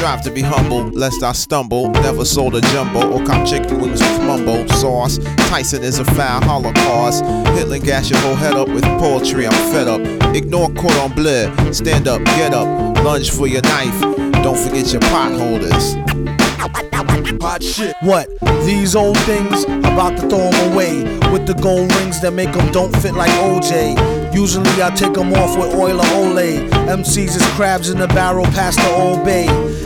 strive to be humble, lest I stumble. Never sold a jumbo or cop chicken wings with mumbo sauce. Tyson is a foul holocaust. Hitler gas your whole head up with poetry, I'm fed up. Ignore cordon bleu, stand up, get up. Lunge for your knife, don't forget your pot holders. Hot shit. What? These old things? About to throw them away with the gold rings that make them don't fit like OJ. Usually I take them off with oil or Olay. MCs is crabs in the barrel past the Old Bay.